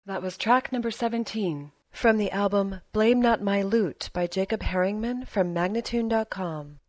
That was track number 17 from the album Blame Not My Loot by Jacob Herringman from Magnatune.com.